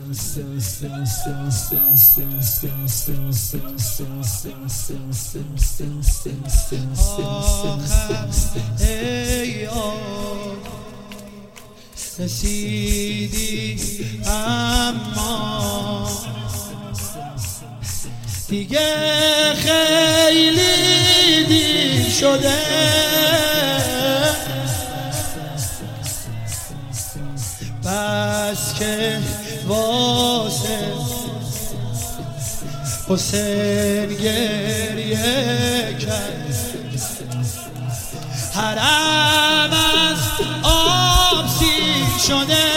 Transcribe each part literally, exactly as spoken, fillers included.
ای آه رسیدی اما دیگه خیلی دیر شده، بس که واسه حسین گریه کرد، حرم از آب سیر شده.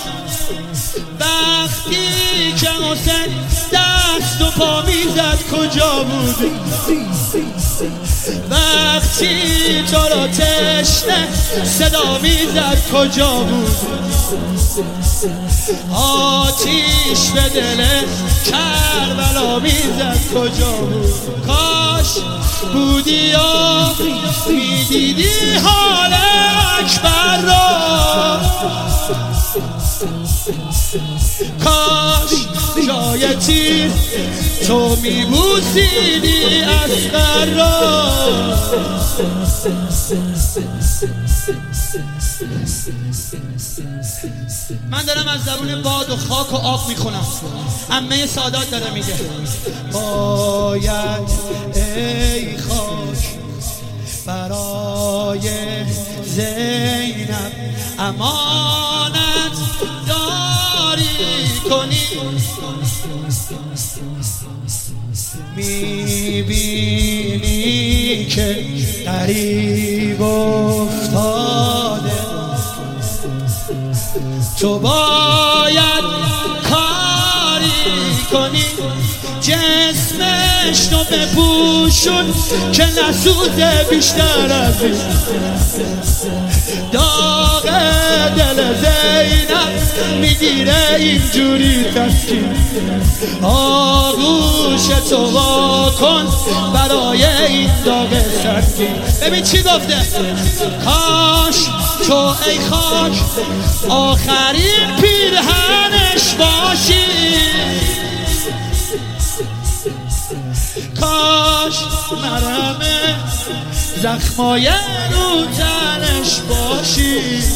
وقتی که حسین دست و پا میزد کجا بودی؟ وقتی تو را تشنه صدا میزد کجا بود؟ آتیش به دل کربلا میزد کجا بود؟ کاش بودی و میدیدی حال اکبر را، کاش جای تیر تو میبوسیدی اصغر را. من دارم از درون باد و خاک و آب میخونم. عمه سادات داره میگه باید ای خاک برای زینب امانت داری کنی. میبینی که قریب افتاده، تو باید کاری کنی. جسمش تو بپوشون که نسوزه بیشتر از این. داغ دل زینب میگیره اینجوری تسکین. آغوش تو واکن برای این داغ سرگین. ببین چی گفته؟ کاش تو ای خاک آخرین پیرهنش باشی، کاش مرهم زخمای رو تنش باشی.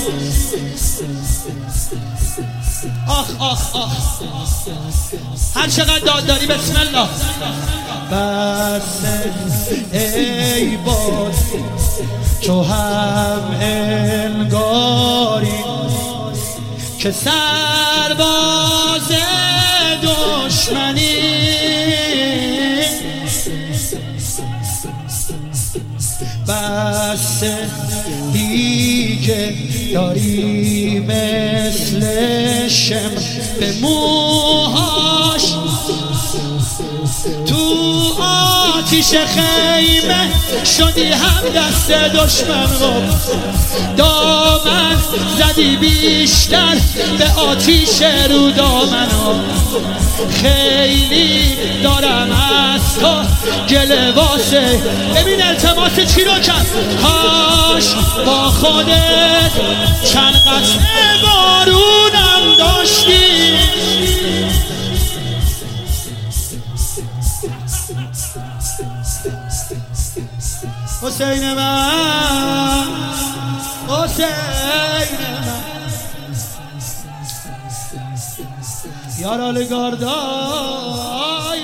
آخ آخ آخ هر چقدر داد داری بسم الله. بس ای باد تو هم انگاری که سرباز دشمنی، بس دیگه داری مثل شم به موهاش تو آتیش خیمه شدی هم دست دشمن رو. دامن زدی بیشتر به آتیش رو دامنو. خیلی دارم از تو گله واسه. ببین التماس چی رو کرد؟ کاش با خودت چند قطعه بارونم داشتی. حسین من، حسین من، یارال گاردای